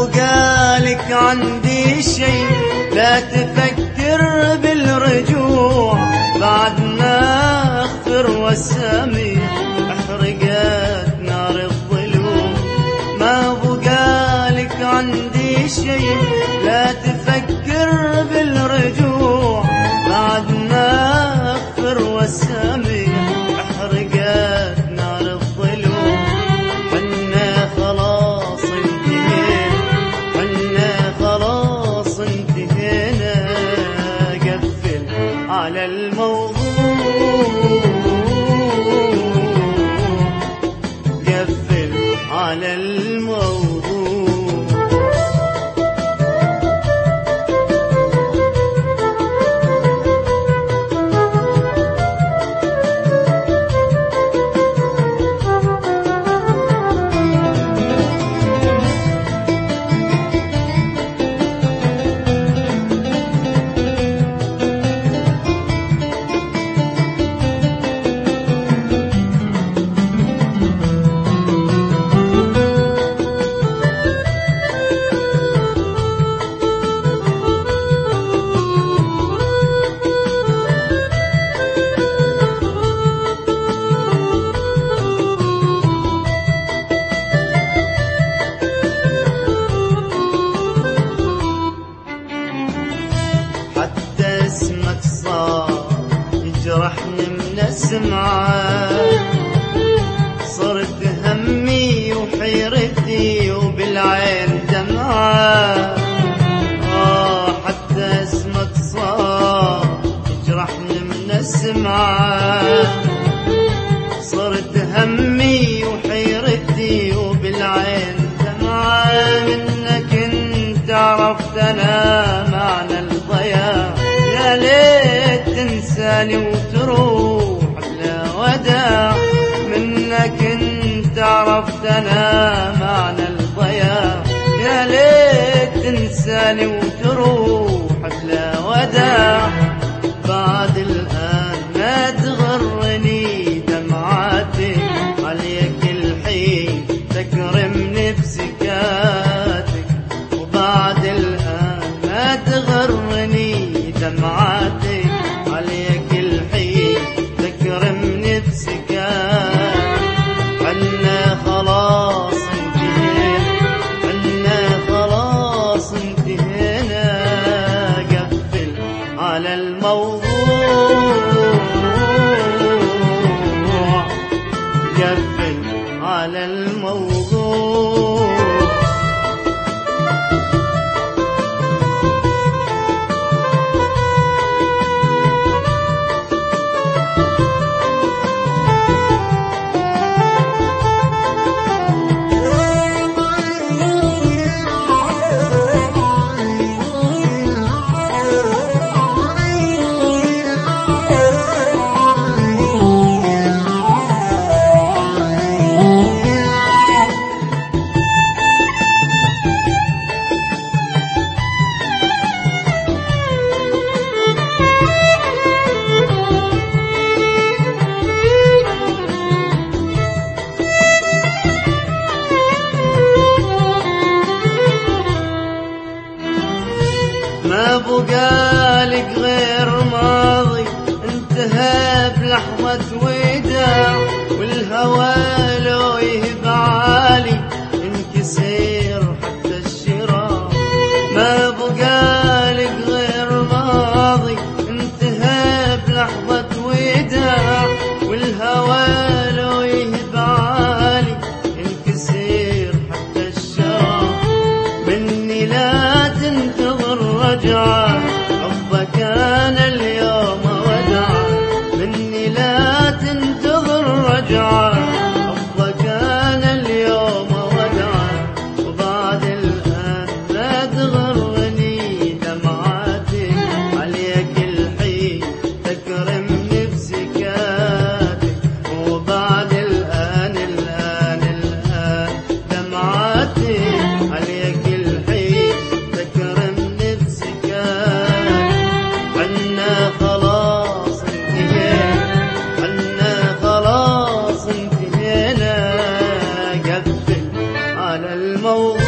بقالك عندي شي، لا تفكر بالرجوع بعد ما اغفر واسامح احرقت نار الظلوم. ما بقالك عندي شي، لا تفكر بالرجوع بعد ما اغفر واسامح احرقت نار الظلوم. حنا خلاص انتهينا، حنا خلاص انتهينا، قفل على الموضوع، قفل على الموضوع. حتى اسمك صار يجرحني من اسمعك، صرت همي وحيرتي وبالعين دمعة. حتى اسمك صار يجرحني من اسمعك، صرت همي وحيرتي وبالعين دمعة. منك انت عرفت انا معنى الضياع، يا ليت تنساني وتروح بلا وداع. منك انت عرفت انا معنى الضياع، يا ليت تنساني وتروح بلا وداع. بعد الآن ما تغرني دمعاتك، عليك الحين تكرمني بسكاتك. وبعد الآن ما تغرني دمعاتك، عليك الحين تكرمني بسكاتك. حنا خلاص انتهينا، حنا خلاص انتهينا، قفل على الموضوع، قفل على الموضوع. ما بقالك غير ماضي انتهى بلحظة وداع، والهوى لو يهب عالي انكسر حتى الشراع. ما بقالك غير ماضي انتهى بلحظة وداع، والهوى لو يهب عالي انكسر حتى الشراع. مني لا تنتظر رجعة، حبك كان اليوم وداع. مني لا تنتظر رجعة، حبك كان اليوم وداع. وبعد الآن لا تغرني دمعاتك، عليك الحين تكرمني بسكاتك. وبعد الآن دمعاتك، عليك الحين تكرمني بسكاتك. حنا خلاص انتهينا، حنا خلاص انتهينا، قفل على الموضوع.